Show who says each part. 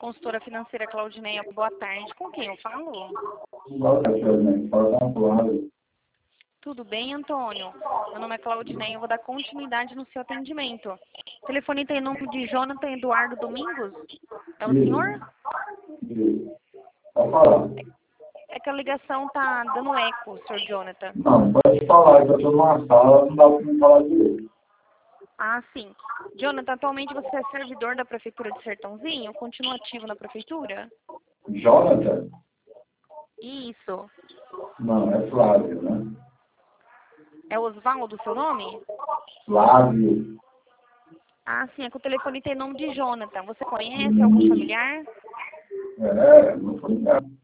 Speaker 1: Consultora financeira Claudineia, boa tarde. Com quem eu falo?
Speaker 2: Boa tarde, Claudineia. Fala com o Flávio.
Speaker 1: Tudo bem, Antônio? Meu nome é Claudineia, eu vou dar continuidade no seu atendimento. O telefone tem nome de Jonathan Eduardo Domingos? É o senhor?
Speaker 2: Isso. Pode falar.
Speaker 1: É que a ligação tá dando eco, senhor Jonathan.
Speaker 2: Não, pode falar, que eu estou numa sala, não dá para me falar direito.
Speaker 1: Ah, sim. Jonathan, atualmente você é servidor da Prefeitura de Sertãozinho? Continua ativo na Prefeitura?
Speaker 2: Jonathan?
Speaker 1: Isso.
Speaker 2: Não, é Flávio, né?
Speaker 1: É Osvaldo o seu nome?
Speaker 2: Flávio.
Speaker 1: Ah, sim, é que o telefone tem nome de Jonathan. Você conhece algum familiar?
Speaker 2: Não foi nada.